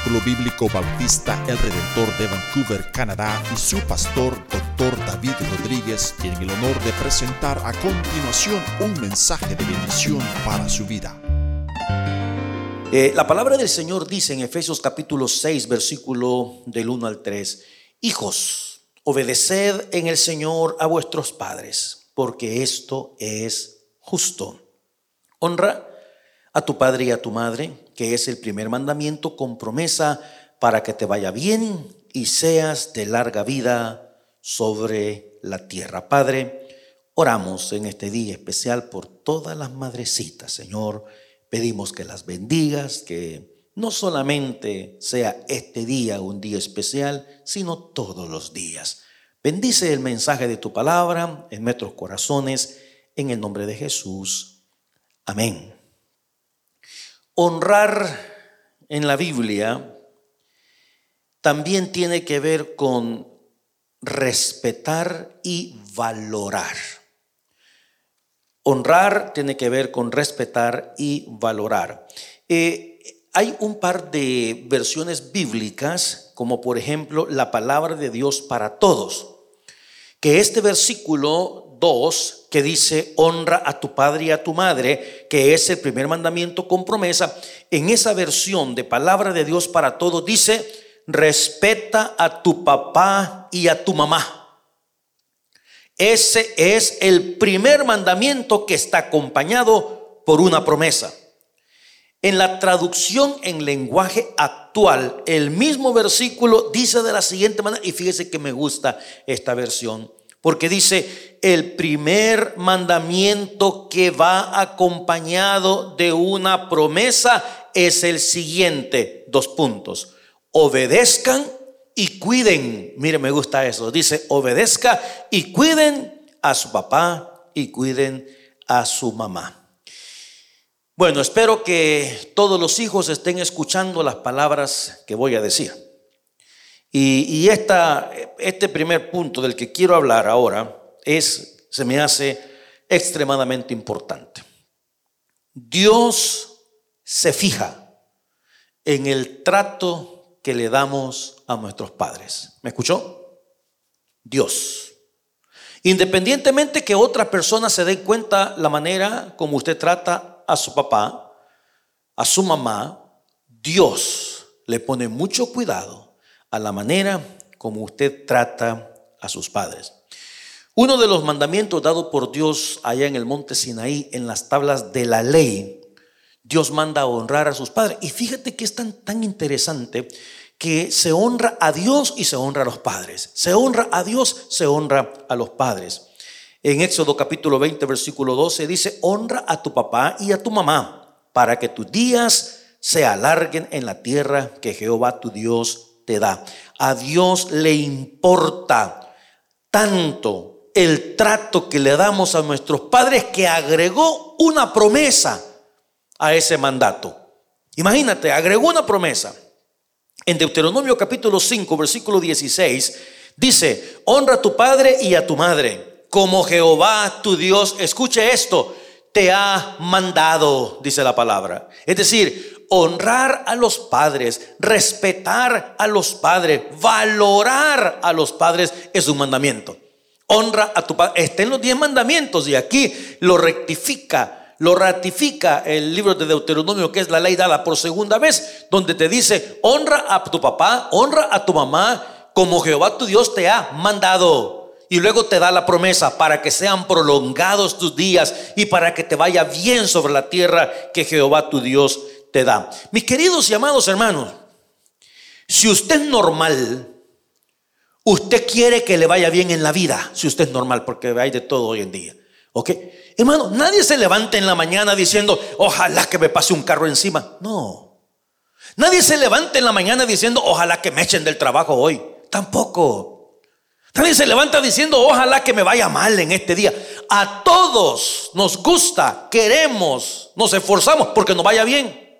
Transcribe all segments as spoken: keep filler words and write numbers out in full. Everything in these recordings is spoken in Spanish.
Tabernáculo Bíblico Bautista El Redentor de Vancouver, Canadá, y su pastor, doctor David Rodríguez, tienen el honor de presentar a continuación un mensaje de bendición para su vida. Eh, la palabra del Señor dice en Efesios capítulo seis, versículo del uno al tres: Hijos, obedeced en el Señor a vuestros padres, porque esto es justo. Honra a tu padre y a tu madre, que es el primer mandamiento con promesa para que te vaya bien y seas de larga vida sobre la tierra. Padre, oramos en este día especial por todas las madrecitas, Señor. Pedimos que las bendigas, que no solamente sea este día un día especial, sino todos los días. Bendice el mensaje de tu palabra en nuestros corazones, en el nombre de Jesús. Amén. Honrar en la Biblia también tiene que ver con respetar y valorar. Honrar tiene que ver con respetar y valorar. Eh, hay un par de versiones bíblicas, como por ejemplo la palabra de Dios para todos, que este versículo dos, que dice honra a tu padre y a tu madre, que es el primer mandamiento con promesa, en esa versión de palabra de Dios para todos dice respeta a tu papá y a tu mamá. Ese es el primer mandamiento que está acompañado por una promesa. En la traducción en lenguaje actual, el mismo versículo dice de la siguiente manera, y fíjese que me gusta esta versión, porque dice el primer mandamiento que va acompañado de una promesa es el siguiente, dos puntos: obedezcan y cuiden. Mire, me gusta eso. Dice obedezca y cuiden a su papá y cuiden a su mamá. Bueno, espero que todos los hijos estén escuchando las palabras que voy a decir. Y, y esta, este primer punto del que quiero hablar ahora es, se me hace extremadamente importante. Dios se fija en el trato que le damos a nuestros padres. ¿Me escuchó? Dios. Independientemente que otras personas se den cuenta la manera como usted trata a su papá, a su mamá, Dios le pone mucho cuidado a la manera como usted trata a sus padres. Uno de los mandamientos dados por Dios allá en el monte Sinaí, en las tablas de la ley, Dios manda a honrar a sus padres. Y fíjate que es tan, tan interesante que se honra a Dios y se honra a los padres. Se honra a Dios, se honra a los padres. En Éxodo capítulo veinte, versículo doce dice: honra a tu papá y a tu mamá para que tus días se alarguen en la tierra que Jehová tu Dios te da. A Dios le importa tanto el trato que le damos a nuestros padres que agregó una promesa a ese mandato. Imagínate, agregó una promesa. En Deuteronomio capítulo cinco, versículo dieciséis dice: honra a tu padre y a tu madre, como Jehová tu Dios, escuche esto, te ha mandado, dice la palabra. Es decir, honrar a los padres, respetar a los padres, valorar a los padres es un mandamiento. Honra a tu padre, está en los diez mandamientos, y aquí lo rectifica, lo ratifica el libro de Deuteronomio, que es la ley dada por segunda vez, donde te dice: honra a tu papá, honra a tu mamá, como Jehová tu Dios te ha mandado. Y luego te da la promesa para que sean prolongados tus días y para que te vaya bien sobre la tierra que Jehová tu Dios te da. Mis queridos y amados hermanos, si usted es normal, usted quiere que le vaya bien en la vida. Si usted es normal, porque hay de todo hoy en día, ¿ok? Hermano, nadie se levanta en la mañana diciendo: ojalá que me pase un carro encima. No. Nadie se levanta en la mañana diciendo: ojalá que me echen del trabajo hoy. Tampoco. Nadie se levanta diciendo: ojalá que me vaya mal en este día. A todos nos gusta, queremos, nos esforzamos porque nos vaya bien.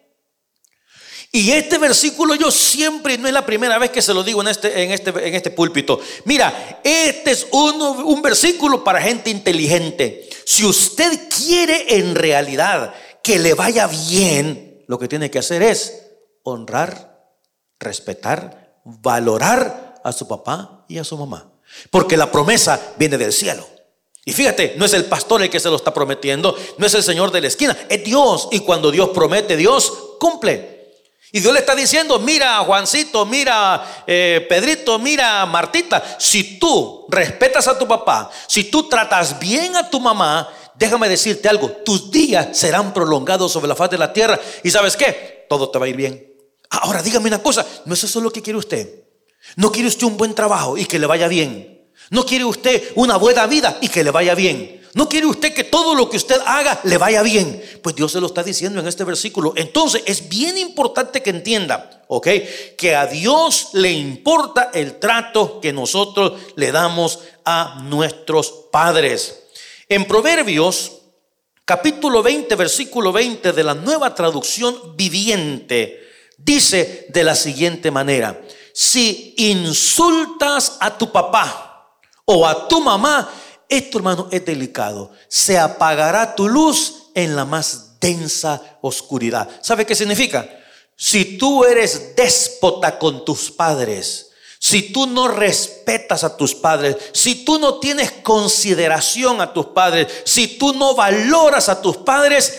Y este versículo yo siempre, no es la primera vez que se lo digo en este, en este, en este púlpito. Mira, este es uno, un versículo para gente inteligente. Si usted quiere en realidad que le vaya bien, lo que tiene que hacer es honrar respetar, valorar a su papá y a su mamá. Porque la promesa viene del cielo. Y fíjate, no es el pastor el que se lo está prometiendo, no es el señor de la esquina, es Dios. Y cuando Dios promete, Dios cumple. Y Dios le está diciendo: mira Juancito, mira eh, Pedrito, mira Martita, si tú respetas a tu papá, si tú tratas bien a tu mamá, déjame decirte algo, tus días serán prolongados sobre la faz de la tierra. ¿Y sabes qué? Todo te va a ir bien. Ahora dígame una cosa, ¿no es eso lo que quiere usted? ¿No quiere usted un buen trabajo y que le vaya bien? ¿No quiere usted una buena vida y que le vaya bien? ¿No quiere usted que todo lo que usted haga le vaya bien? Pues Dios se lo está diciendo en este versículo. Entonces es bien importante que entienda, ¿ok?, que a Dios le importa el trato que nosotros le damos a nuestros padres. En Proverbios capítulo veinte, versículo veinte de la Nueva Traducción Viviente, dice de la siguiente manera: si insultas a tu papá o a tu mamá, esto, hermano, es delicado. Se apagará tu luz en la más densa oscuridad. ¿Sabe qué significa? Si tú eres déspota con tus padres, si tú no respetas a tus padres, si tú no tienes consideración a tus padres, si tú no valoras a tus padres,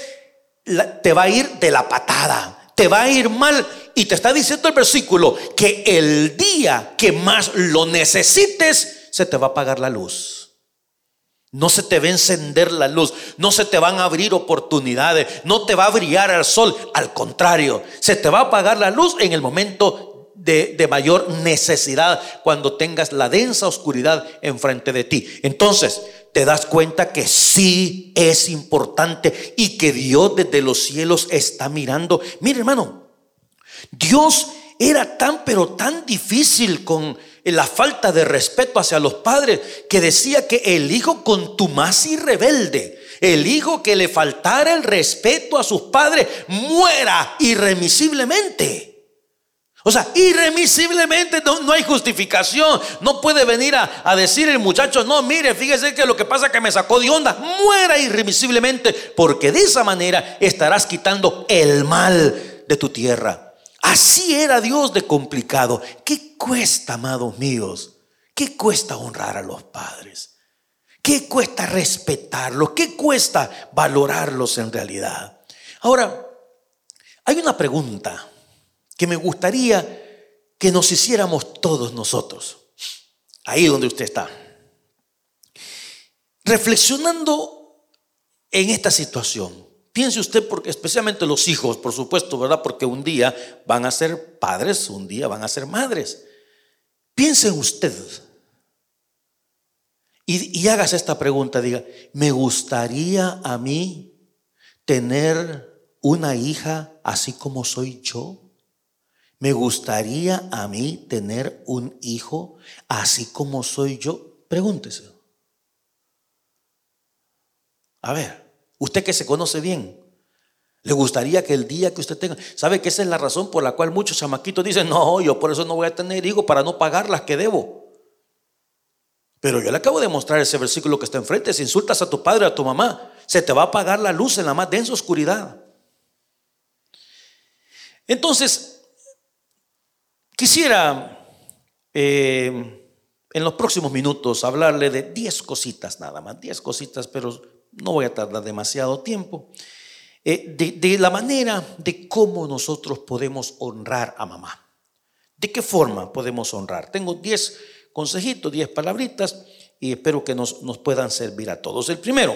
te va a ir de la patada, te va a ir mal. Y te está diciendo el versículo que el día que más lo necesites, se te va a apagar la luz. No se te va a encender la luz, no se te van a abrir oportunidades, no te va a brillar el sol. Al contrario, se te va a apagar la luz en el momento de, de mayor necesidad, cuando tengas la densa oscuridad enfrente de ti. Entonces te das cuenta que sí es importante y que Dios desde los cielos está mirando. Mire, hermano, Dios era tan pero tan difícil con la falta de respeto hacia los padres, que decía que el hijo contumaz y rebelde, el hijo que le faltara el respeto a sus padres, muera irremisiblemente. O sea, irremisiblemente, no, no hay justificación. No puede venir a, a decir el muchacho: no, mire, fíjese que lo que pasa es que me sacó de onda. Muera irremisiblemente, porque de esa manera estarás quitando el mal de tu tierra. Así era Dios de complicado. ¿Qué cuesta, amados míos? ¿Qué cuesta honrar a los padres? ¿Qué cuesta respetarlos? ¿Qué cuesta valorarlos en realidad? Ahora, hay una pregunta que me gustaría que nos hiciéramos todos nosotros, ahí donde usted está, reflexionando en esta situación. Piense usted, porque especialmente los hijos, por supuesto, ¿verdad? Porque un día van a ser padres, un día van a ser madres. Piense en usted y, y hágase esta pregunta. Diga: ¿me gustaría a mí tener una hija así como soy yo? ¿Me gustaría a mí tener un hijo así como soy yo? Pregúntese. A ver, usted que se conoce bien, ¿le gustaría que el día que usted tenga? ¿Sabe que esa es la razón por la cual muchos chamaquitos dicen: no, yo por eso no voy a tener hijos, para no pagar las que debo? Pero yo le acabo de mostrar ese versículo que está enfrente. Si insultas a tu padre o a tu mamá, se te va a apagar la luz en la más densa oscuridad. Entonces, quisiera eh, en los próximos minutos hablarle de diez cositas, nada más, diez cositas, pero no voy a tardar demasiado tiempo, eh, de, de la manera de cómo nosotros podemos honrar a mamá. ¿De qué forma podemos honrar? Tengo diez consejitos, diez palabritas, y espero que nos, nos puedan servir a todos. El primero: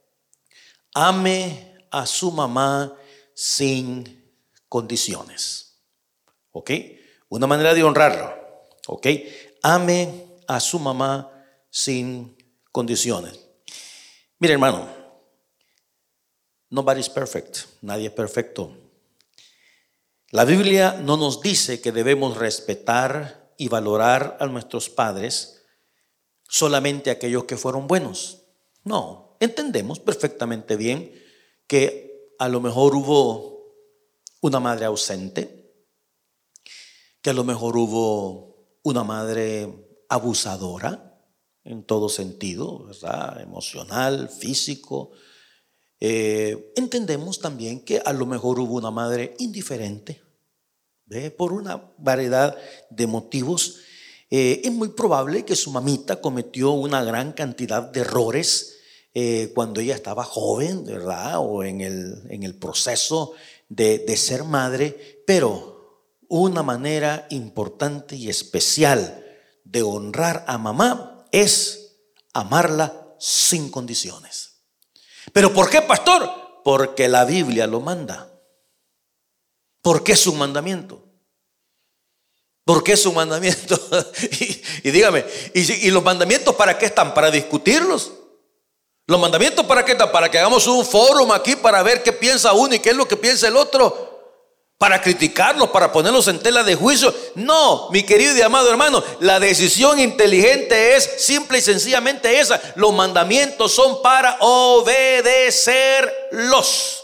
ame a su mamá sin condiciones. ¿Ok? Una manera de honrarlo. ¿Ok? Ame a su mamá sin condiciones. Mire, hermano, nobody's perfect. Nadie es perfecto. La Biblia no nos dice que debemos respetar y valorar a nuestros padres solamente aquellos que fueron buenos. No, entendemos perfectamente bien que a lo mejor hubo una madre ausente, que a lo mejor hubo una madre abusadora en todo sentido, ¿verdad? Emocional, físico. Eh, entendemos también que a lo mejor hubo una madre indiferente, ¿Ve? Por una variedad de motivos. Eh, es muy probable que su mamita cometió una gran cantidad de errores eh, cuando ella estaba joven, ¿verdad? O en el, en el proceso de, de ser madre. Pero una manera importante y especial de honrar a mamá es amarla sin condiciones. ¿Pero por qué, pastor? Porque la Biblia lo manda. Porque es un mandamiento. Porque es un mandamiento. y, y dígame, ¿y, ¿y los mandamientos para qué están? ¿Para discutirlos? ¿Los mandamientos para qué están? ¿Para que hagamos un fórum aquí para ver qué piensa uno y qué es lo que piensa el otro? ¿Para criticarlos? ¿Para ponerlos en tela de juicio? No, mi querido y amado hermano, la decisión inteligente es simple y sencillamente esa. Los mandamientos son para obedecerlos.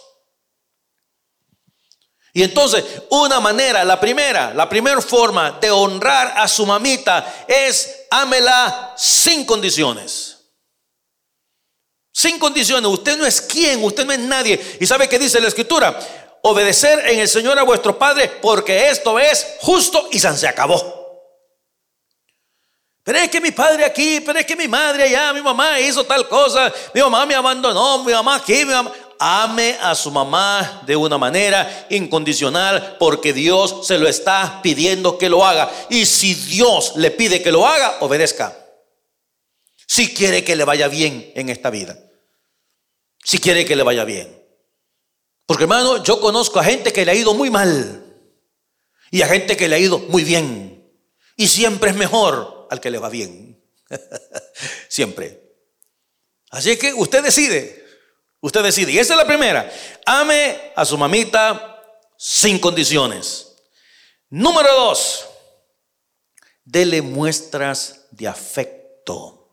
Y entonces, una manera, la primera, la primera forma de honrar a su mamita es ámela sin condiciones. Sin condiciones. Usted no es quien, usted no es nadie. ¿Y sabe qué dice la Escritura? Obedecer en el Señor a vuestro Padre, porque esto es justo y se acabó. Pero es que mi padre aquí, pero es que mi madre allá, mi mamá hizo tal cosa, mi mamá me abandonó, mi mamá aquí, mi mamá. Ame a su mamá de una manera incondicional, porque Dios se lo está pidiendo que lo haga. Y si Dios le pide que lo haga, obedezca. Si quiere que le vaya bien en esta vida, si quiere que le vaya bien. Porque, hermano, yo conozco a gente que le ha ido muy mal y a gente que le ha ido muy bien. Y siempre es mejor al que le va bien. Siempre. Así que usted decide. Usted decide. Y esa es la primera. Ame a su mamita sin condiciones. Número dos. Dele muestras de afecto.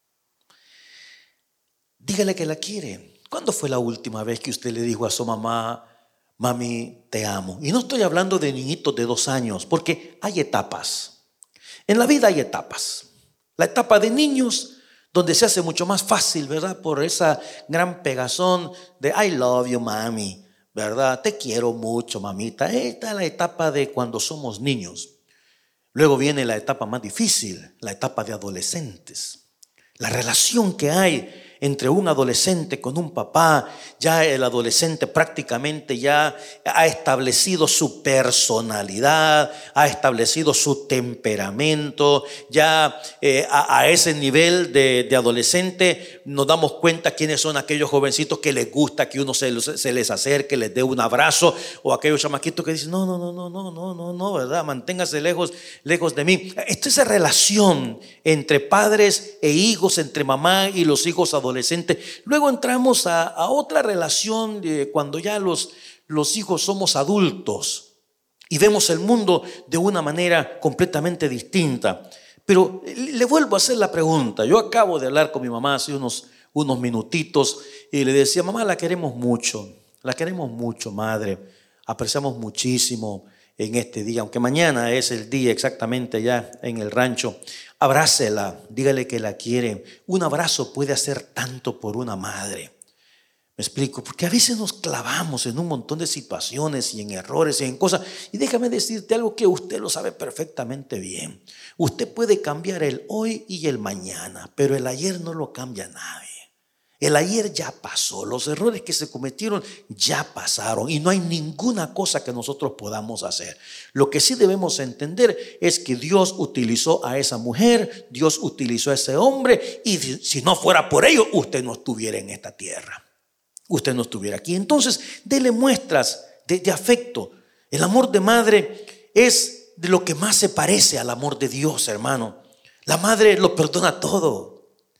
Dígale que la quiere. ¿Cuándo fue la última vez que usted le dijo a su mamá: mami, te amo? Y no estoy hablando de niñitos de dos años, porque hay etapas. En la vida hay etapas. La etapa de niños, donde se hace mucho más fácil, ¿verdad? Por esa gran pegazón de I love you, mami, ¿verdad? Te quiero mucho, mamita. Esta es la etapa de cuando somos niños. Luego viene la etapa más difícil, la etapa de adolescentes. La relación que hay entre un adolescente con un papá. Ya el adolescente prácticamente ya ha establecido su personalidad, ha establecido su temperamento. Ya eh, a, a ese nivel de, de adolescente nos damos cuenta quiénes son aquellos jovencitos que les gusta que uno se, se les acerque, les dé un abrazo, o aquellos chamaquitos que dicen: no, no, no, no, no, no, no, no, ¿verdad? Manténgase lejos, lejos de mí. Esta es la relación entre padres e hijos, entre mamá y los hijos adolescentes. Luego entramos a, a otra relación de cuando ya los, los hijos somos adultos y vemos el mundo de una manera completamente distinta. Pero le vuelvo a hacer la pregunta. Yo acabo de hablar con mi mamá hace unos, unos minutitos y le decía: mamá, la queremos mucho, la queremos mucho, madre, apreciamos muchísimo en este día, aunque mañana es el día exactamente allá en el rancho. Abrácela, dígale que la quiere. Un abrazo puede hacer tanto por una madre. Me explico, porque a veces nos clavamos en un montón de situaciones y en errores y en cosas. Y déjame decirte algo que usted lo sabe perfectamente bien. Usted puede cambiar el hoy y el mañana, pero el ayer no lo cambia nadie. El ayer ya pasó, los errores que se cometieron ya pasaron y no hay ninguna cosa que nosotros podamos hacer. Lo que sí debemos entender es que Dios utilizó a esa mujer, Dios utilizó a ese hombre, y si no fuera por ello, usted no estuviera en esta tierra, usted no estuviera aquí. Entonces, dele muestras de, de afecto. El amor de madre es de lo que más se parece al amor de Dios, hermano. La madre lo perdona todo.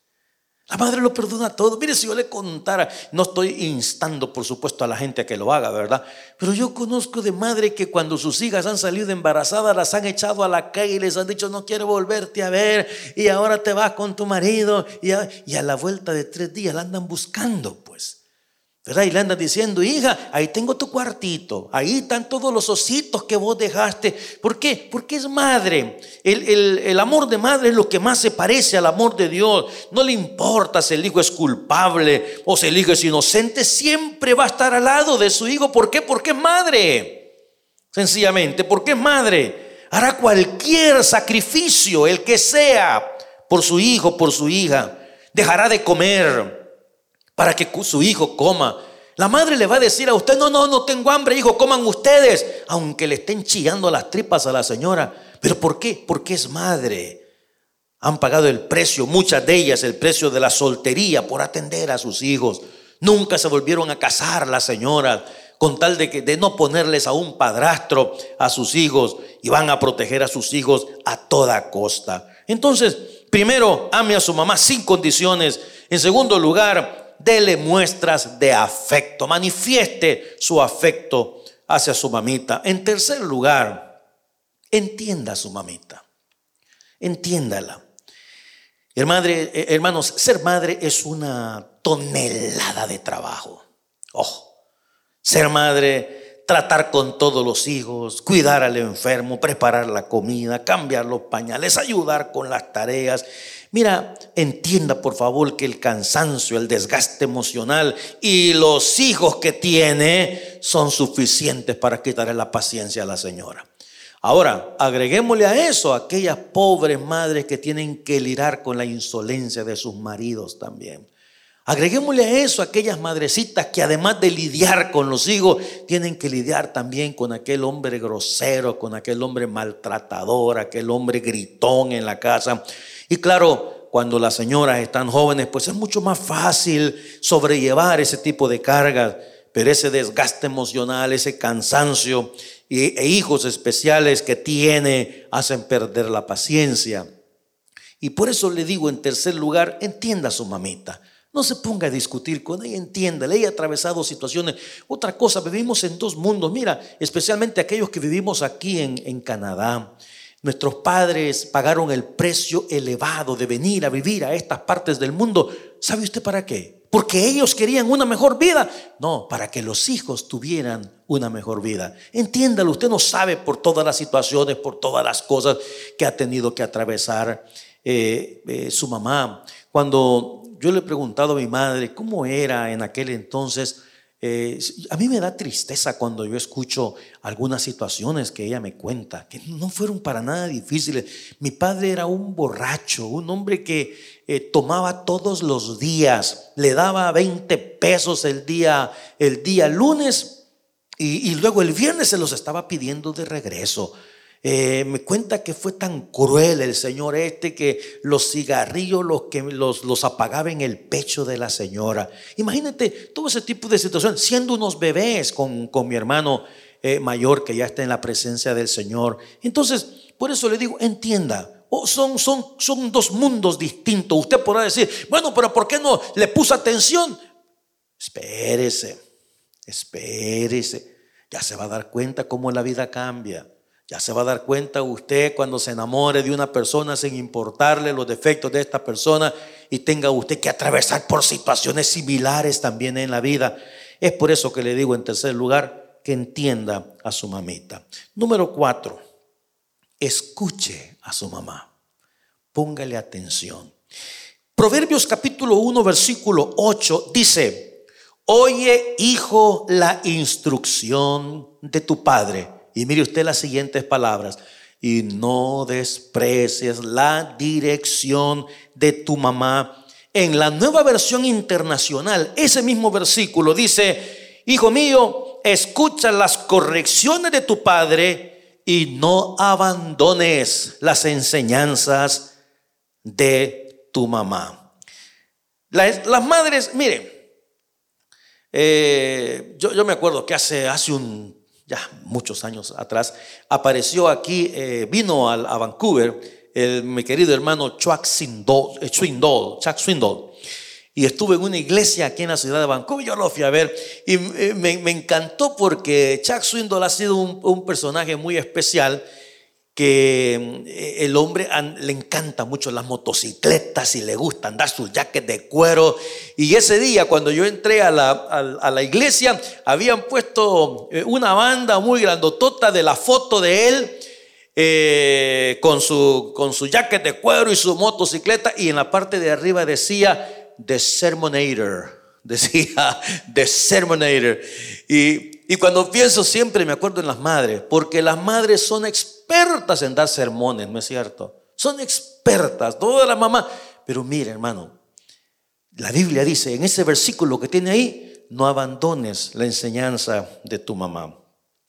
La madre lo perdona todo. Mire, si yo le contara, no estoy instando por supuesto a la gente a que lo haga, ¿verdad? Pero yo conozco de madre que cuando sus hijas han salido embarazadas, las han echado a la calle y les han dicho: no quiero volverte a ver, y ahora te vas con tu marido, y a, y a la vuelta de tres días la andan buscando, pues, ¿verdad? Y le andan diciendo: hija, ahí tengo tu cuartito, ahí están todos los ositos que vos dejaste. ¿Por qué? Porque es madre. El, el, el amor de madre es lo que más se parece al amor de Dios. No le importa si el hijo es culpable o si el hijo es inocente, siempre va a estar al lado de su hijo. ¿Por qué? Porque es madre. sencillamente, porque es madre. Hará cualquier sacrificio, el que sea, por su hijo, por su hija. Dejará de comer para que su hijo coma. La madre le va a decir a usted: no, no, no tengo hambre, hijo, coman ustedes, aunque le estén chillando las tripas a la señora. ¿Pero por qué? Porque es madre. Han pagado el precio, muchas de ellas, el precio de la soltería por atender a sus hijos. Nunca se volvieron a casar las señoras, con tal de, que, de no ponerles a un padrastro a sus hijos, y van a proteger a sus hijos a toda costa. Entonces, primero, ame a su mamá sin condiciones. En segundo lugar, dele muestras de afecto, manifieste su afecto hacia su mamita. En tercer lugar, entienda a su mamita, entiéndala. Madre, hermanos, ser madre es una tonelada de trabajo. Oh, ser madre, tratar con todos los hijos, cuidar al enfermo, preparar la comida, cambiar los pañales, ayudar con las tareas. Mira, entienda por favor que el cansancio, el desgaste emocional y los hijos que tiene son suficientes para quitarle la paciencia a la señora. Ahora, agreguémosle a eso a aquellas pobres madres que tienen que lidiar con la insolencia de sus maridos también. Agreguémosle a eso a aquellas madrecitas que además de lidiar con los hijos, tienen que lidiar también con aquel hombre grosero, con aquel hombre maltratador, aquel hombre gritón en la casa. Y claro, cuando las señoras están jóvenes, pues es mucho más fácil sobrellevar ese tipo de cargas. Pero ese desgaste emocional, ese cansancio e hijos especiales que tiene hacen perder la paciencia. Y por eso le digo, en tercer lugar, entienda a su mamita. No se ponga a discutir con ella, entiéndale. Ella ha atravesado situaciones. Otra cosa, vivimos en dos mundos. Mira, especialmente aquellos que vivimos aquí en, en Canadá. Nuestros padres pagaron el precio elevado de venir a vivir a estas partes del mundo. ¿Sabe usted para qué? Porque ellos querían una mejor vida. No, para que los hijos tuvieran una mejor vida. Entiéndalo, usted no sabe por todas las situaciones, por todas las cosas que ha tenido que atravesar eh, eh, su mamá. Cuando yo le he preguntado a mi madre cómo era en aquel entonces, eh, a mí me da tristeza cuando yo escucho algunas situaciones que ella me cuenta, que no fueron para nada difíciles. Mi padre era un borracho, un hombre que eh, tomaba todos los días, le daba veinte pesos el día, el día lunes y, y luego el viernes se los estaba pidiendo de regreso. Eh, me cuenta que fue tan cruel el señor este que los cigarrillos los, que los, los apagaba en el pecho de la señora. Imagínate todo ese tipo de situación, siendo unos bebés con, con mi hermano eh, mayor que ya está en la presencia del Señor. Entonces, por eso le digo, entienda, oh, son, son, son dos mundos distintos. Usted podrá decir, bueno, pero ¿por qué no le puso atención? Espérese, espérese, ya se va a dar cuenta cómo la vida cambia. Ya se va a dar cuenta usted cuando se enamore de una persona sin importarle los defectos de esta persona y tenga usted que atravesar por situaciones similares también en la vida. Es por eso que le digo en tercer lugar que entienda a su mamita. Número cuatro, escuche a su mamá. Póngale atención. Proverbios capítulo uno versículo ocho dice: oye, hijo, la instrucción de tu padre. Y mire usted las siguientes palabras: y no desprecies la dirección de tu mamá. En la Nueva Versión Internacional, ese mismo versículo dice: hijo mío, escucha las correcciones de tu padre y no abandones las enseñanzas de tu mamá. Las, las madres, miren, eh, yo, yo me acuerdo que hace, hace un ya muchos años atrás, apareció aquí, eh, vino a, a Vancouver, el, mi querido hermano Chuck Swindoll, eh, Swindoll, Chuck Swindoll, y estuve en una iglesia aquí en la ciudad de Vancouver. Yo lo fui a ver y eh, me, me encantó porque Chuck Swindoll ha sido un, un personaje muy especial, que el hombre le encanta mucho las motocicletas y le gusta andar sus jackets de cuero. Y ese día cuando yo entré a la, a, a la iglesia, habían puesto una banda muy grandotota de la foto de él eh, con, su, con su jacket de cuero y su motocicleta, y en la parte de arriba decía The Sermonator, decía The Sermonator. Y y cuando pienso siempre me acuerdo en las madres, porque las madres son expertas en dar sermones, ¿no es cierto? Son expertas, todas las mamás. Pero mire, hermano, la Biblia dice en ese versículo que tiene ahí, no abandones la enseñanza de tu mamá.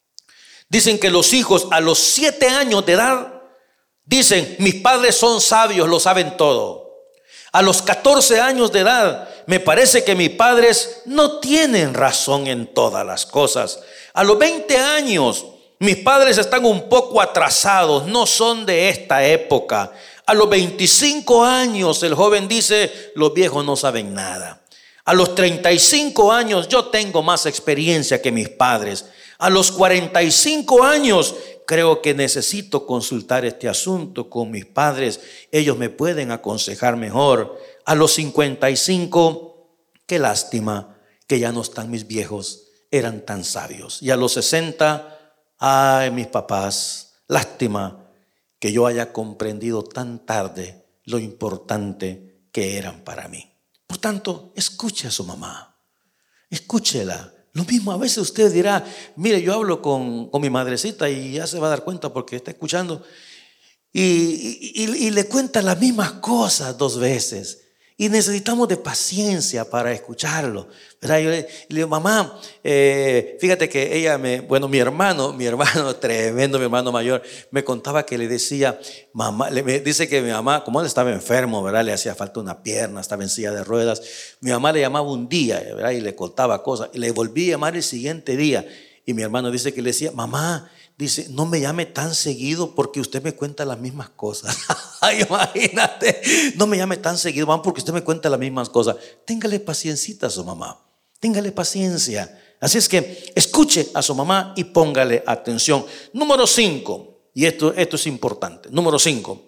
Dicen que los hijos a los siete años de edad dicen, mis padres son sabios, lo saben todo. A los catorce años de edad, me parece que mis padres no tienen razón en todas las cosas. A los veinte años, mis padres están un poco atrasados, no son de esta época. A los veinticinco años, el joven dice, los viejos no saben nada. A los treinta y cinco años, yo tengo más experiencia que mis padres. A los cuarenta y cinco años, creo que necesito consultar este asunto con mis padres. Ellos me pueden aconsejar mejor. A los cincuenta y cinco, qué lástima que ya no están mis viejos, eran tan sabios. Y a los sesenta, ay, mis papás, lástima que yo haya comprendido tan tarde lo importante que eran para mí. Por tanto, escuche a su mamá, escúchela. Lo mismo, a veces usted dirá, mire, yo hablo con, con mi madrecita y ya se va a dar cuenta porque está escuchando y, y, y, y le cuenta las mismas cosas dos veces. Y necesitamos de paciencia para escucharlo, ¿verdad? Yo le, le digo, mamá, eh, fíjate que ella me, bueno, mi hermano, mi hermano tremendo, mi hermano mayor, me contaba que le decía, mamá, le, me dice que mi mamá, como él estaba enfermo, ¿verdad? Le hacía falta una pierna, estaba en silla de ruedas. Mi mamá le llamaba un día, ¿verdad? Y le contaba cosas. Y le volví a llamar el siguiente día. Y mi hermano dice que le decía, mamá, dice, no me llame tan seguido porque usted me cuenta las mismas cosas. Ay, imagínate, no me llame tan seguido, mamá, porque usted me cuenta las mismas cosas. Téngale paciencita a su mamá, téngale paciencia. Así es que escuche a su mamá y póngale atención. Número cinco, y esto, esto es importante. Número cinco,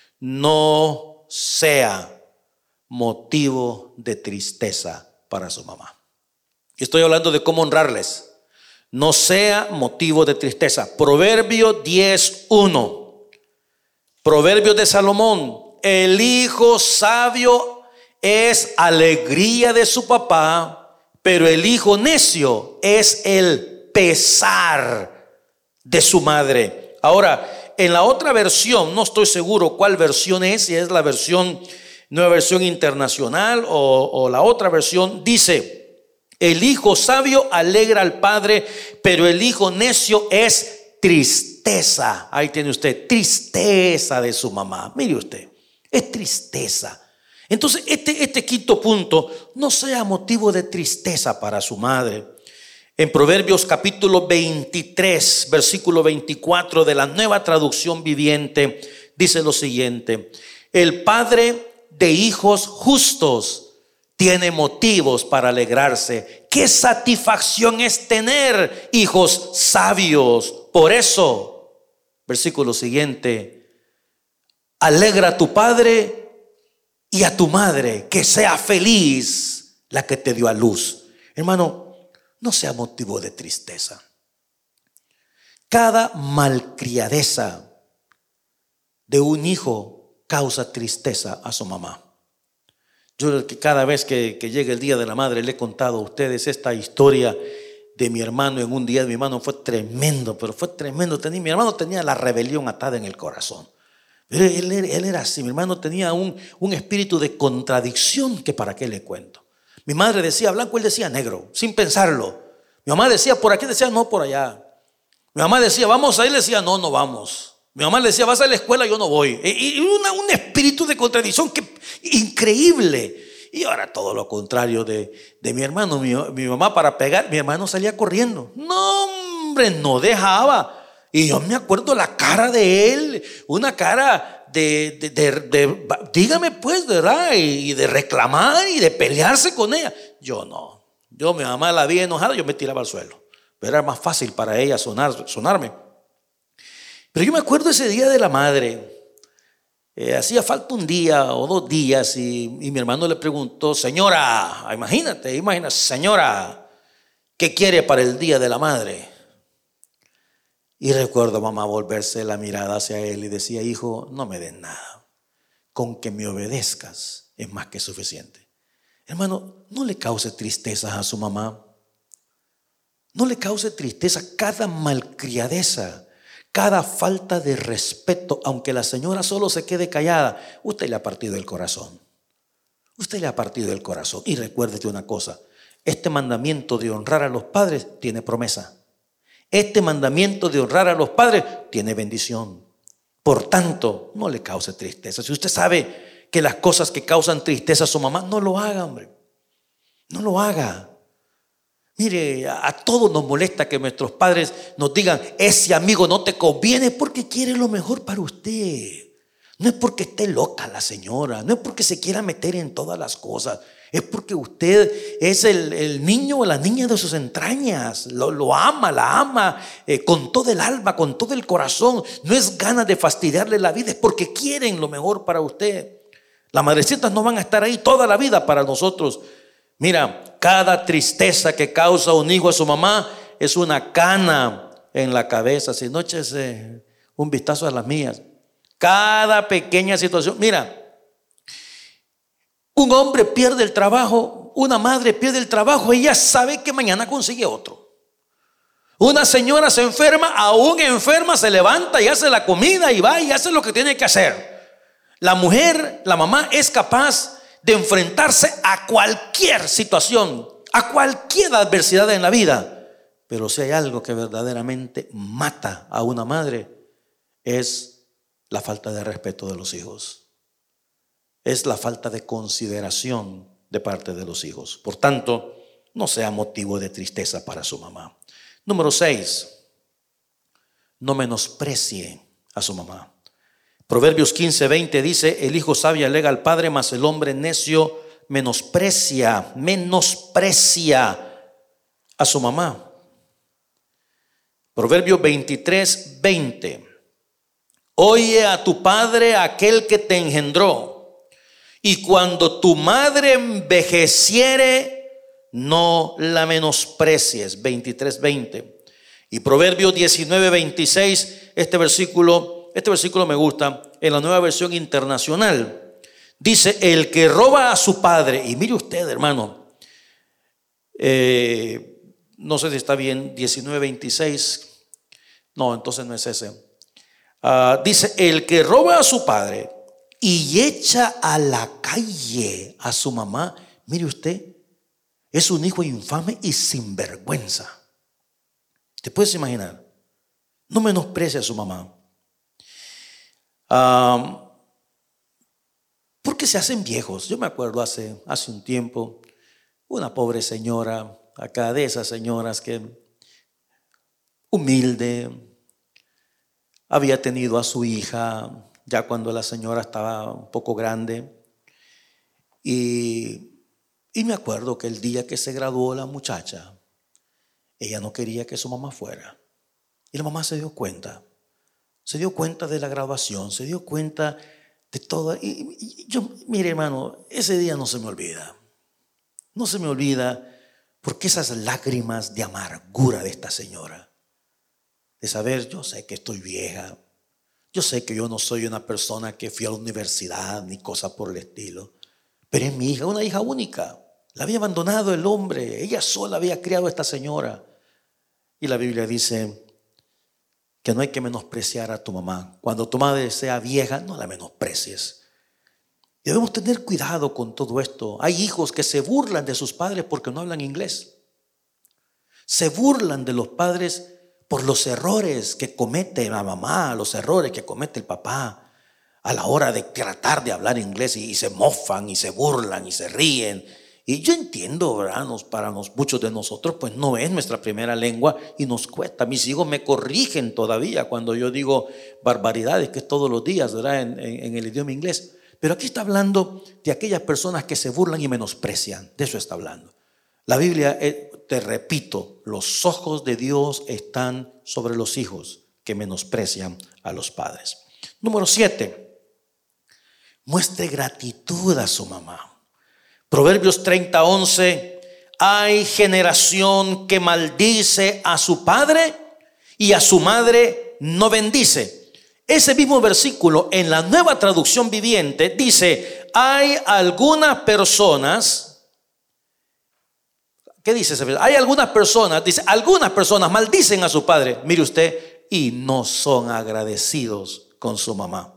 no sea motivo de tristeza para su mamá. Estoy hablando de cómo honrarles. No sea motivo de tristeza. Proverbio diez uno. Proverbios de Salomón. El hijo sabio es alegría de su papá, pero el hijo necio es el pesar de su madre. Ahora, en la otra versión, no estoy seguro cuál versión es, si es la versión, nueva versión internacional o, o la otra versión, dice: el hijo sabio alegra al padre, pero el hijo necio es tristeza. Ahí tiene usted, tristeza de su mamá. Mire usted, es tristeza. Entonces este, este quinto punto, no sea motivo de tristeza para su madre. En Proverbios capítulo veintitrés, versículo veinticuatro de la Nueva Traducción Viviente, dice lo siguiente: el padre de hijos justos tiene motivos para alegrarse. Qué satisfacción es tener hijos sabios. Por eso, versículo siguiente: alegra a tu padre y a tu madre, que sea feliz la que te dio a luz. Hermano, no sea motivo de tristeza. Cada malcriadeza de un hijo causa tristeza a su mamá. Yo cada vez que, que llega el día de la madre le he contado a ustedes esta historia de mi hermano. En un día de mi hermano fue tremendo, pero fue tremendo. Tenía, mi hermano tenía la rebelión atada en el corazón. Pero él, él, él era así. Mi hermano tenía un, un espíritu de contradicción que para qué le cuento. Mi madre decía blanco, él decía negro, sin pensarlo. Mi mamá decía por aquí, decía no, por allá. Mi mamá decía vamos a ir, decía no, no vamos. Mi mamá le decía, vas a la escuela, yo no voy. Y una, un espíritu de contradicción que, increíble. Y ahora todo lo contrario de, de mi hermano. Mi, mi mamá para pegar, mi hermano salía corriendo. No, hombre, no dejaba. Y yo me acuerdo la cara de él, una cara de, de, de, de, de dígame pues, ¿verdad? Y de reclamar y de pelearse con ella. Yo no. Yo, mi mamá la vi enojada, yo me tiraba al suelo. Pero era más fácil para ella sonar, sonarme. Pero yo me acuerdo ese día de la madre, eh, hacía falta un día o dos días y, y mi hermano le preguntó: señora, imagínate, imagínate, señora, ¿qué quiere para el día de la madre? Y recuerdo a mamá volverse la mirada hacia él y decía: hijo, no me des nada, con que me obedezcas es más que suficiente. Hermano, no le cause tristeza a su mamá. No le cause tristeza cada malcriadeza, cada falta de respeto, aunque la señora solo se quede callada. Usted le ha partido el corazón. Usted le ha partido el corazón. Y recuérdete una cosa, este mandamiento de honrar a los padres tiene promesa. Este mandamiento de honrar a los padres tiene bendición. Por tanto, no le cause tristeza. Si usted sabe que las cosas que causan tristeza a su mamá, no lo haga, hombre. No lo haga. Mire, a, a todos nos molesta que nuestros padres nos digan, ese amigo no te conviene, porque quiere lo mejor para usted. No es porque esté loca la señora, no es porque se quiera meter en todas las cosas. Es porque usted es el, el niño o la niña de sus entrañas. Lo, lo ama, la ama eh, con todo el alma, con todo el corazón. No es ganas de fastidiarle la vida, es porque quieren lo mejor para usted. Las madrecitas no van a estar ahí toda la vida para nosotros. Mira, cada tristeza que causa un hijo a su mamá es una cana en la cabeza. Si no, eches eh, un vistazo a las mías. Cada pequeña situación. Mira, un hombre pierde el trabajo, una madre pierde el trabajo, ella sabe que mañana consigue otro. Una señora se enferma, aún enferma se levanta y hace la comida y va y hace lo que tiene que hacer. La mujer, la mamá, es capaz de enfrentarse a cualquier situación, a cualquier adversidad en la vida. Pero si hay algo que verdaderamente mata a una madre, es la falta de respeto de los hijos. Es la falta de consideración de parte de los hijos. Por tanto, no sea motivo de tristeza para su mamá. Número seis, no menosprecie a su mamá. Proverbios quince, veinte dice, el hijo sabio alega al padre, mas el hombre necio menosprecia, menosprecia a su mamá. Proverbios veintitrés, veinte. Oye a tu padre aquel que te engendró. Y cuando tu madre envejeciere, no la menosprecies. veintitrés, veinte. Y Proverbios diecinueve, veintiséis, este versículo, este versículo me gusta, en la Nueva Versión Internacional. Dice, el que roba a su padre, y mire usted, hermano, eh, no sé si está bien, diecinueve, veintiséis, no, entonces no es ese. Uh, dice, el que roba a su padre y echa a la calle a su mamá, mire usted, es un hijo infame y sinvergüenza. ¿Te puedes imaginar? No menosprecia a su mamá. Um, porque se hacen viejos. Yo me acuerdo hace, hace un tiempo, una pobre señora, acá de esas señoras que humilde, había tenido a su hija ya cuando la señora estaba un poco grande. Y, y me acuerdo que el día que se graduó la muchacha, ella no quería que su mamá fuera. Y la mamá se dio cuenta. Se dio cuenta de la graduación, se dio cuenta de todo. Y, y yo, mire, hermano, ese día no se me olvida. No se me olvida porque esas lágrimas de amargura de esta señora, de saber, yo sé que estoy vieja, yo sé que yo no soy una persona que fui a la universidad ni cosa por el estilo, pero es mi hija, una hija única. La había abandonado el hombre, ella sola había criado a esta señora. Y la Biblia dice que no hay que menospreciar a tu mamá. Cuando tu madre sea vieja, no la menosprecies. Debemos tener cuidado con todo esto. Hay hijos que se burlan de sus padres porque no hablan inglés. Se burlan de los padres por los errores que comete la mamá, los errores que comete el papá a la hora de tratar de hablar inglés, y, y se mofan y se burlan y se ríen. Y yo entiendo, ¿verdad? Nos, para nos, muchos de nosotros pues no es nuestra primera lengua y nos cuesta. Mis hijos me corrigen todavía cuando yo digo barbaridades, que es todos los días, ¿verdad? En, en, en el idioma inglés. Pero aquí está hablando de aquellas personas que se burlan y menosprecian. De eso está hablando. La Biblia, eh, te repito, los ojos de Dios están sobre los hijos que menosprecian a los padres. Número siete, muestre gratitud a su mamá. Proverbios treinta, once, hay generación que maldice a su padre y a su madre no bendice. Ese mismo versículo en la Nueva Traducción Viviente dice, hay algunas personas, ¿Qué dice ese versículo? Hay algunas personas, dice, algunas personas maldicen a su padre, mire usted, y no son agradecidos con su mamá.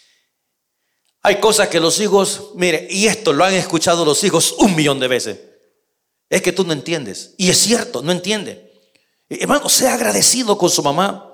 Hay cosas que los hijos, mire, y esto lo han escuchado los hijos un millón de veces. Es que tú no entiendes. Y es cierto, no entiende. Hermano, sea agradecido con su mamá.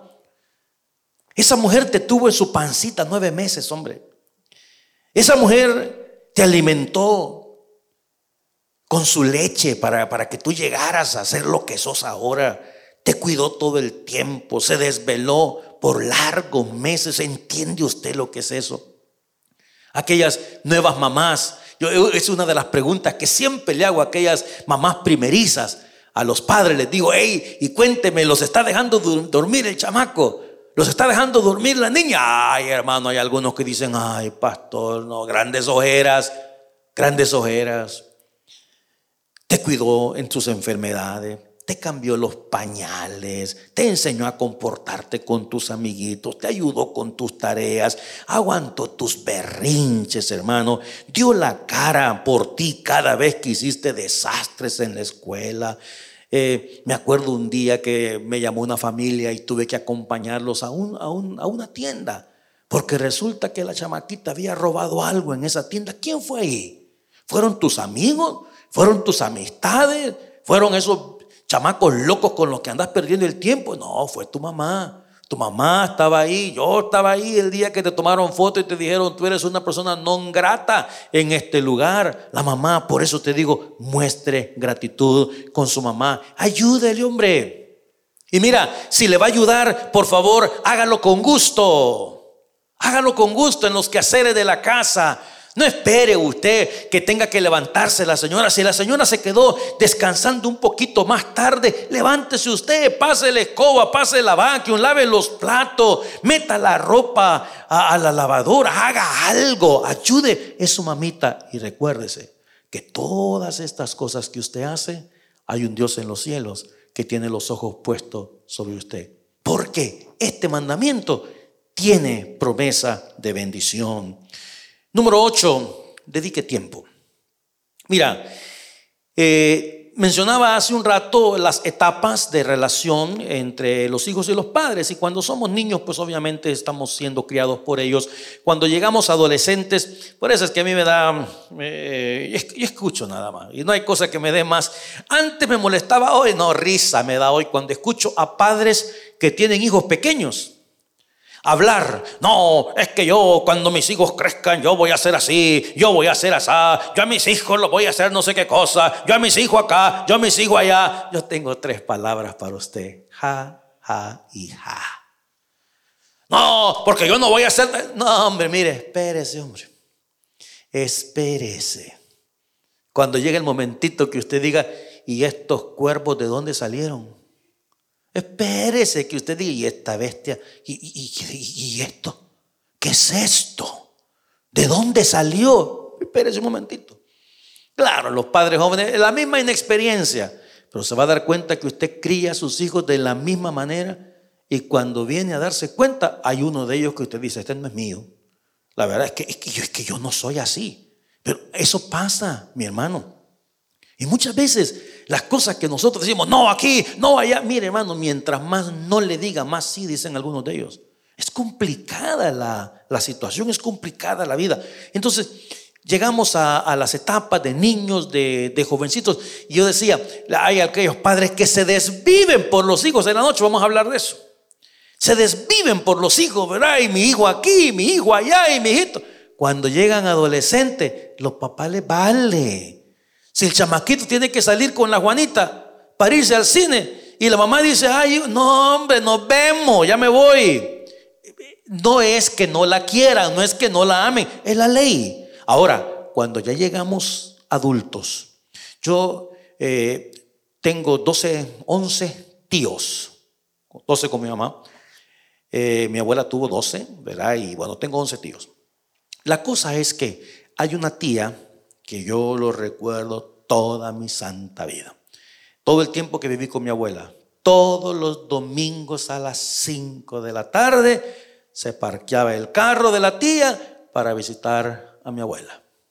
Esa mujer te tuvo en su pancita nueve meses, hombre. Esa mujer te alimentó con su leche para, para que tú llegaras a ser lo que sos ahora. Te cuidó todo el tiempo, se desveló por largos meses. ¿Entiende usted lo que es eso? Aquellas nuevas mamás, yo, es una de las preguntas que siempre le hago a aquellas mamás primerizas. A los padres les digo, hey, y cuénteme, ¿los está dejando dormir el chamaco? ¿Los está dejando dormir la niña? Ay, hermano, hay algunos que dicen, ay, pastor, no, grandes ojeras, grandes ojeras. Te cuidó en tus enfermedades, te cambió los pañales, te enseñó a comportarte con tus amiguitos, te ayudó con tus tareas, aguantó tus berrinches, hermano, dio la cara por ti cada vez que hiciste desastres en la escuela. Eh, me acuerdo un día que me llamó una familia y tuve que acompañarlos a, un, a, un, a una tienda, porque resulta que la chamaquita había robado algo en esa tienda. ¿Quién fue ahí? ¿Fueron tus amigos? ¿Fueron tus amistades? ¿Fueron esos chamacos locos con los que andas perdiendo el tiempo? No, fue tu mamá. Tu mamá estaba ahí, yo estaba ahí el día que te tomaron foto y te dijeron, tú eres una persona non grata en este lugar. La mamá, por eso te digo, muestre gratitud con su mamá. Ayúdele, hombre. Y mira, si le va a ayudar, por favor, hágalo con gusto. Hágalo con gusto en los quehaceres de la casa. No espere usted que tenga que levantarse la señora. Si la señora se quedó descansando un poquito más tarde, levántese usted, pase la escoba, pase la vacuum, lave los platos, meta la ropa a, a la lavadora, haga algo, ayude a su mamita. Y recuérdese que todas estas cosas que usted hace, hay un Dios en los cielos que tiene los ojos puestos sobre usted. Porque este mandamiento tiene promesa de bendición. Número ocho, dedique tiempo. Mira, eh, mencionaba hace un rato las etapas de relación entre los hijos y los padres. Y cuando somos niños, pues obviamente estamos siendo criados por ellos. Cuando llegamos a adolescentes, por eso es que a mí me da, eh, yo escucho nada más. Y no hay cosa que me dé más. Antes me molestaba, hoy no, risa me da hoy cuando escucho a padres que tienen hijos pequeños hablar. No, es que yo cuando mis hijos crezcan yo voy a hacer así, yo voy a hacer así, yo a mis hijos los voy a hacer no sé qué cosa, yo a mis hijos acá, yo a mis hijos allá. Yo tengo tres palabras para usted: ja, ja y ja. No, porque yo no voy a hacer. No, hombre, mire, espérese, hombre, espérese. Cuando llegue el momentito que usted diga, ¿y estos cuervos de dónde salieron? Espérese que usted diga, ¿y esta bestia? ¿Y, y, y, y esto? ¿Qué es esto? ¿De dónde salió? Espérese un momentito. Claro, los padres jóvenes, la misma inexperiencia, pero se va a dar cuenta que usted cría a sus hijos de la misma manera. Y cuando viene a darse cuenta, hay uno de ellos que usted dice, este no es mío. La verdad es que, es que, yo, es que yo no soy así. Pero eso pasa, mi hermano. Y muchas veces las cosas que nosotros decimos, no aquí, no allá. Mire, hermano, mientras más no le diga, más sí, dicen algunos de ellos. Es complicada la, la situación, es complicada la vida. Entonces llegamos a, a las etapas de niños, de, de jovencitos. Y yo decía, hay aquellos padres que se desviven por los hijos. En la noche vamos a hablar de eso. Se desviven por los hijos, ¿verdad? Y mi hijo aquí, mi hijo allá, y mi hijito. Cuando llegan adolescentes, los papás les vale. Si el chamaquito tiene que salir con la Juanita para irse al cine y la mamá dice, ay, no, hombre, nos vemos, ya me voy. No es que no la quieran, no es que no la amen, es la ley. Ahora, cuando ya llegamos adultos, yo eh, tengo doce, once tíos, doce con mi mamá. Eh, mi abuela tuvo doce, ¿verdad? Y bueno, tengo once tíos. La cosa es que hay una tía que yo lo recuerdo toda mi santa vida. Todo el tiempo que viví con mi abuela, todos los domingos a las cinco de la tarde se parqueaba el carro de la tía para visitar a mi abuela.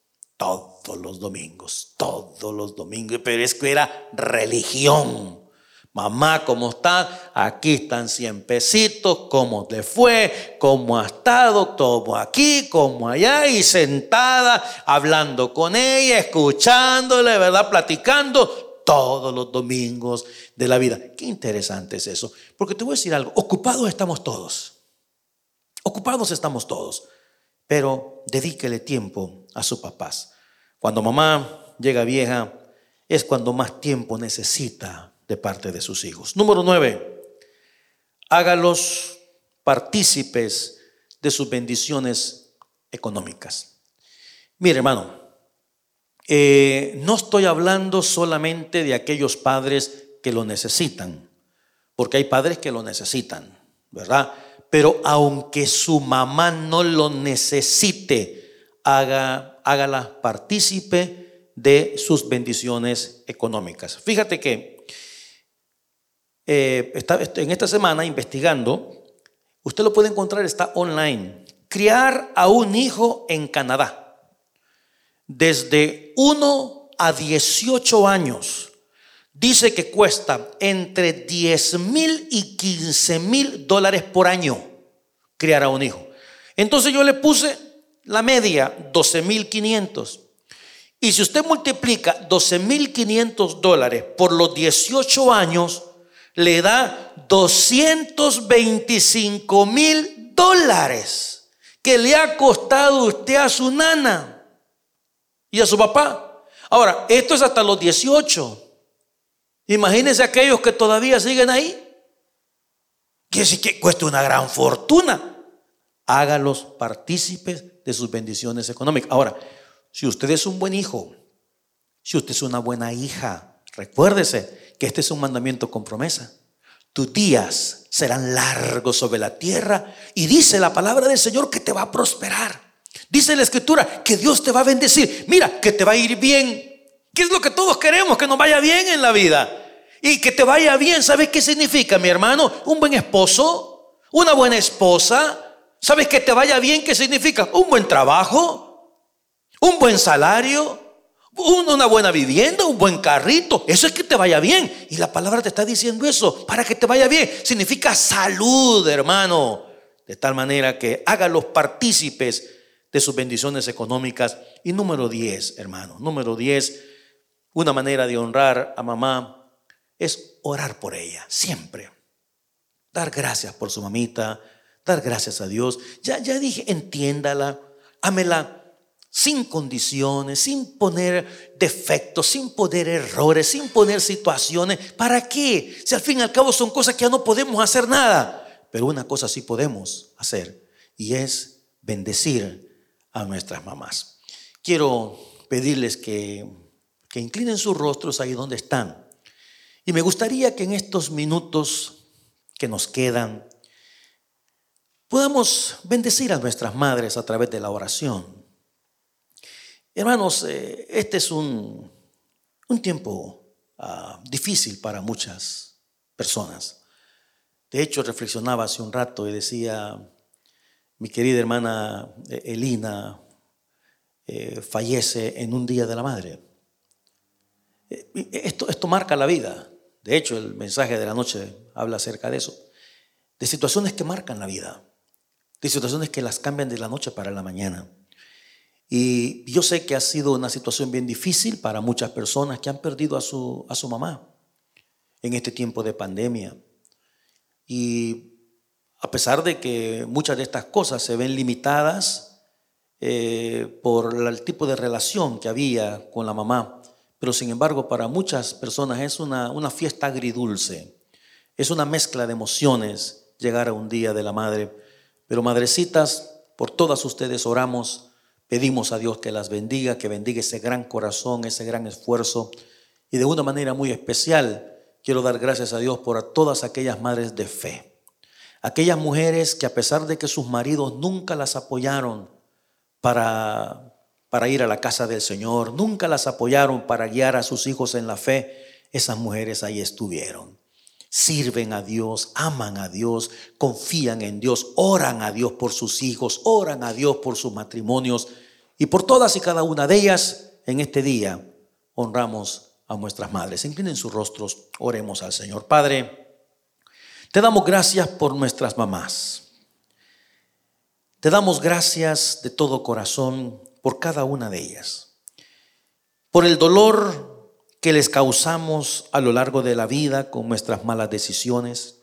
todos los domingos, todos los domingos. Pero es que era religión. Mamá, ¿cómo estás? Aquí están cien pesitos. ¿Cómo te fue? ¿Cómo ha estado? Como aquí, como allá. Y sentada, hablando con ella, escuchándole, ¿verdad? Platicando todos los domingos de la vida. Qué interesante es eso. Porque te voy a decir algo. Ocupados estamos todos. Ocupados estamos todos. Pero dedíquele tiempo a sus papás. Cuando mamá llega vieja, es cuando más tiempo necesita de parte de sus hijos. Número nueve, hágalos partícipes de sus bendiciones económicas. Mire, hermano, eh, no estoy hablando solamente de aquellos padres que lo necesitan, porque hay padres que lo necesitan, ¿verdad? Pero aunque su mamá no lo necesite, haga, hágala partícipe de sus bendiciones económicas. Fíjate que Eh, está, en esta semana investigando, usted lo puede encontrar, está online. Criar a un hijo en Canadá desde uno a dieciocho años dice que cuesta entre diez mil y quince mil dólares por año criar a un hijo. Entonces yo le puse la media, doce mil quinientos. Y si usted multiplica doce mil quinientos dólares por los dieciocho años, le da doscientos veinticinco mil dólares que le ha costado usted a su nana y a su papá. Ahora, esto es hasta los dieciocho. Imagínense aquellos que todavía siguen ahí. Quiere decir que cuesta una gran fortuna. Hágalos partícipes de sus bendiciones económicas. Ahora, si usted es un buen hijo, si usted es una buena hija, recuérdese que este es un mandamiento con promesa. Tus días serán largos sobre la tierra y dice la palabra del Señor que te va a prosperar. Dice la Escritura que Dios te va a bendecir. Mira, que te va a ir bien. ¿Qué es lo que todos queremos? Que nos vaya bien en la vida. Y que te vaya bien, ¿sabes qué significa, mi hermano? Un buen esposo, una buena esposa. ¿Sabes que te vaya bien? ¿Qué significa? Un buen trabajo, un buen salario, una buena vivienda, un buen carrito. Eso es que te vaya bien. Y la palabra te está diciendo eso, para que te vaya bien. Significa salud, hermano. De tal manera que hágalos partícipes de sus bendiciones económicas. Y número diez, hermano, número diez, una manera de honrar a mamá es orar por ella, siempre. Dar gracias por su mamita, dar gracias a Dios. Ya, ya dije, entiéndala, ámela sin condiciones, sin poner defectos, sin poner errores, sin poner situaciones. ¿Para qué? Si al fin y al cabo son cosas que ya no podemos hacer nada. Pero una cosa sí podemos hacer, y es bendecir a nuestras mamás. Quiero pedirles que, que inclinen sus rostros ahí donde están. Y me gustaría que en estos minutos que nos quedan podamos bendecir a nuestras madres a través de la oración. Hermanos, eh, este es un, un tiempo uh, difícil para muchas personas. De hecho, reflexionaba hace un rato y decía, mi querida hermana Elina eh, fallece en un día de la madre. Eh, esto, esto marca la vida. De hecho, el mensaje de la noche habla acerca de eso. De situaciones que marcan la vida. De situaciones que las cambian de la noche para la mañana. Y yo sé que ha sido una situación bien difícil para muchas personas que han perdido a su, a su mamá en este tiempo de pandemia. Y a pesar de que muchas de estas cosas se ven limitadas eh, por el tipo de relación que había con la mamá, pero sin embargo para muchas personas es una, una fiesta agridulce. Es una mezcla de emociones llegar a un día de la madre. Pero madrecitas, por todas ustedes oramos. Pedimos a Dios que las bendiga, que bendiga ese gran corazón, ese gran esfuerzo. Y de una manera muy especial, quiero dar gracias a Dios por a todas aquellas madres de fe. Aquellas mujeres que a pesar de que sus maridos nunca las apoyaron para, para ir a la casa del Señor, nunca las apoyaron para guiar a sus hijos en la fe, esas mujeres ahí estuvieron. Sirven a Dios, aman a Dios, confían en Dios, oran a Dios por sus hijos, oran a Dios por sus matrimonios. Y por todas y cada una de ellas, en este día, honramos a nuestras madres. Inclinen sus rostros, oremos al Señor. Padre, te damos gracias por nuestras mamás. Te damos gracias de todo corazón por cada una de ellas. Por el dolor que les causamos a lo largo de la vida con nuestras malas decisiones.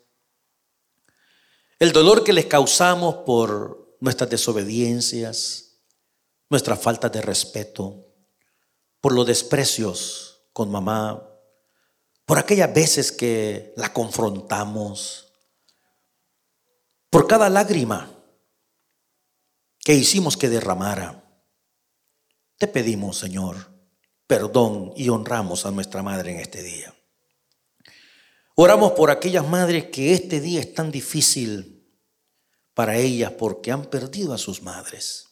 El dolor que les causamos por nuestras desobediencias, nuestra falta de respeto, por los desprecios con mamá, por aquellas veces que la confrontamos, por cada lágrima que hicimos que derramara. Te pedimos, Señor, perdón y honramos a nuestra madre en este día. Oramos por aquellas madres que este día es tan difícil para ellas porque han perdido a sus madres.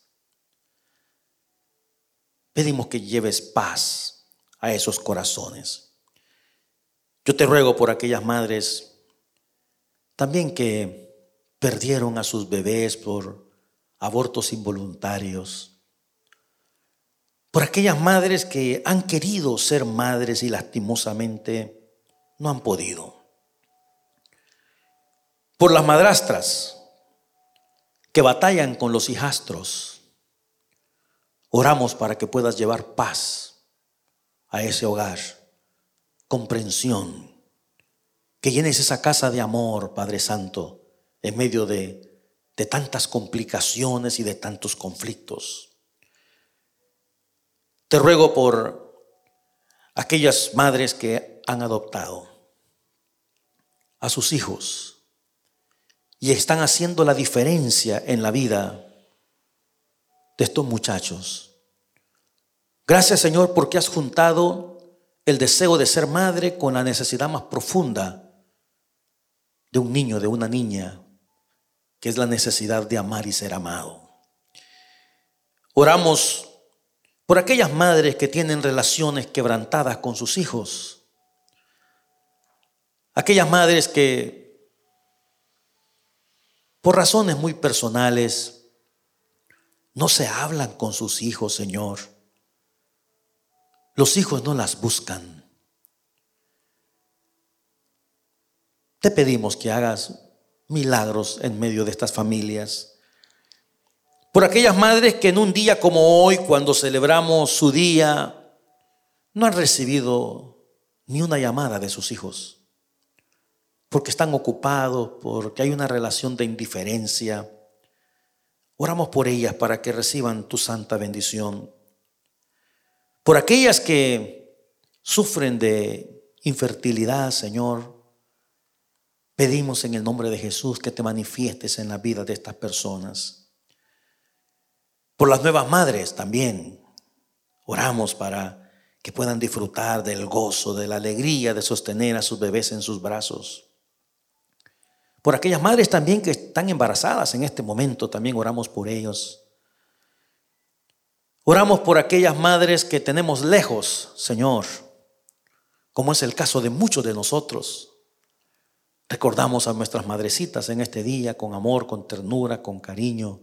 Pedimos que lleves paz a esos corazones. Yo te ruego por aquellas madres también que perdieron a sus bebés por abortos involuntarios. Por aquellas madres que han querido ser madres y lastimosamente no han podido. Por las madrastras que batallan con los hijastros. Oramos para que puedas llevar paz a ese hogar, comprensión, que llenes esa casa de amor, Padre Santo, en medio de, de tantas complicaciones y de tantos conflictos. Te ruego por aquellas madres que han adoptado a sus hijos y están haciendo la diferencia en la vida de estos muchachos. Gracias, Señor, porque has juntado el deseo de ser madre con la necesidad más profunda de un niño, de una niña, que es la necesidad de amar y ser amado. Oramos por aquellas madres que tienen relaciones quebrantadas con sus hijos. Aquellas madres que por razones muy personales no se hablan con sus hijos, Señor. Los hijos no las buscan. Te pedimos que hagas milagros en medio de estas familias. Por aquellas madres que en un día como hoy, cuando celebramos su día, no han recibido ni una llamada de sus hijos. Porque están ocupados, porque hay una relación de indiferencia. Oramos por ellas para que reciban tu santa bendición. Por aquellas que sufren de infertilidad, Señor, pedimos en el nombre de Jesús que te manifiestes en la vida de estas personas. Por las nuevas madres también oramos para que puedan disfrutar del gozo, de la alegría de sostener a sus bebés en sus brazos. Por aquellas madres también que están embarazadas en este momento, también oramos por ellos. Oramos por aquellas madres que tenemos lejos, Señor, como es el caso de muchos de nosotros. Recordamos a nuestras madrecitas en este día con amor, con ternura, con cariño.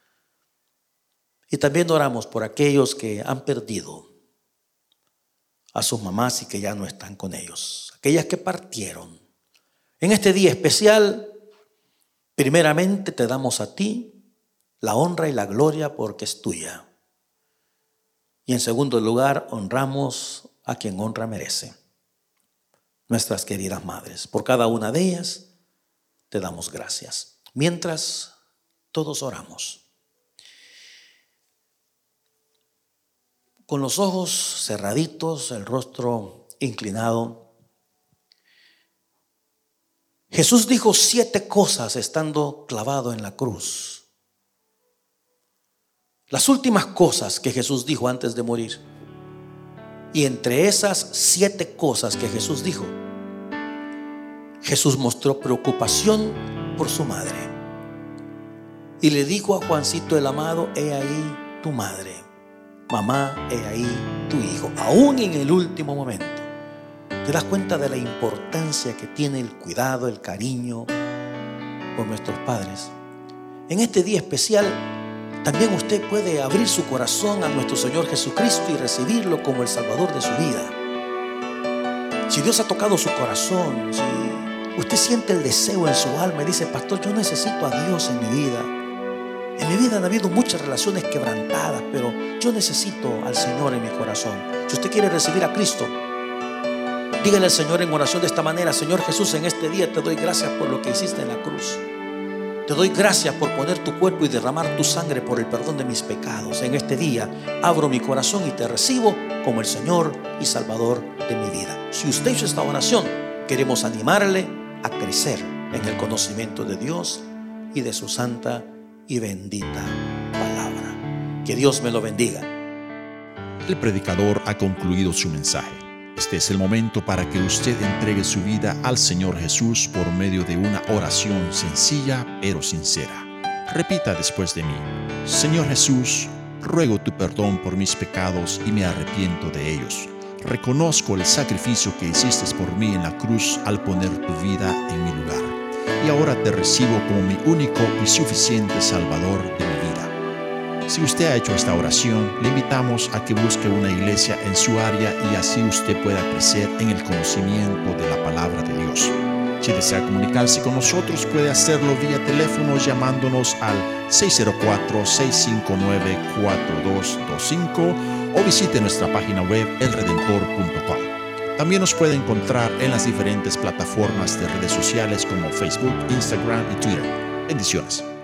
Y también oramos por aquellos que han perdido a sus mamás y que ya no están con ellos. Aquellas que partieron. En este día especial, primeramente te damos a ti la honra y la gloria porque es tuya. Y en segundo lugar, honramos a quien honra merece. Nuestras queridas madres. Por cada una de ellas te damos gracias. Mientras todos oramos. Con los ojos cerraditos, el rostro inclinado. Jesús dijo siete cosas estando clavado en la cruz. Las últimas cosas que Jesús dijo antes de morir. Y entre esas siete cosas que Jesús dijo, Jesús mostró preocupación por su madre. Y le dijo a Juancito el amado: he ahí tu madre. Mamá, he ahí tu hijo. Aún en el último momento. ¿Te das cuenta de la importancia que tiene el cuidado, el cariño por nuestros padres? En este día especial también usted puede abrir su corazón a nuestro Señor Jesucristo y recibirlo como el Salvador de su vida. Si Dios ha tocado su corazón, si usted siente el deseo en su alma y dice: pastor, yo necesito a Dios en mi vida. En mi vida han habido muchas relaciones quebrantadas, pero yo necesito al Señor en mi corazón. Si usted quiere recibir a Cristo, dígale al Señor en oración de esta manera: Señor Jesús, en este día te doy gracias por lo que hiciste en la cruz. Te doy gracias por poner tu cuerpo y derramar tu sangre por el perdón de mis pecados. En este día abro mi corazón y te recibo como el Señor y Salvador de mi vida. Si usted hizo esta oración, queremos animarle a crecer en el conocimiento de Dios y de su santa y bendita palabra. Que Dios me lo bendiga. El predicador ha concluido su mensaje. Este es el momento para que usted entregue su vida al Señor Jesús por medio de una oración sencilla pero sincera. Repita después de mí: Señor Jesús, ruego tu perdón por mis pecados y me arrepiento de ellos. Reconozco el sacrificio que hiciste por mí en la cruz al poner tu vida en mi lugar. Y ahora te recibo como mi único y suficiente Salvador de mi vida. Si usted ha hecho esta oración, le invitamos a que busque una iglesia en su área y así usted pueda crecer en el conocimiento de la palabra de Dios. Si desea comunicarse con nosotros, puede hacerlo vía teléfono llamándonos al seis cero cuatro, seis cinco nueve, cuatro dos dos cinco o visite nuestra página web el redentor punto com. También nos puede encontrar en las diferentes plataformas de redes sociales como Facebook, Instagram y Twitter. Bendiciones.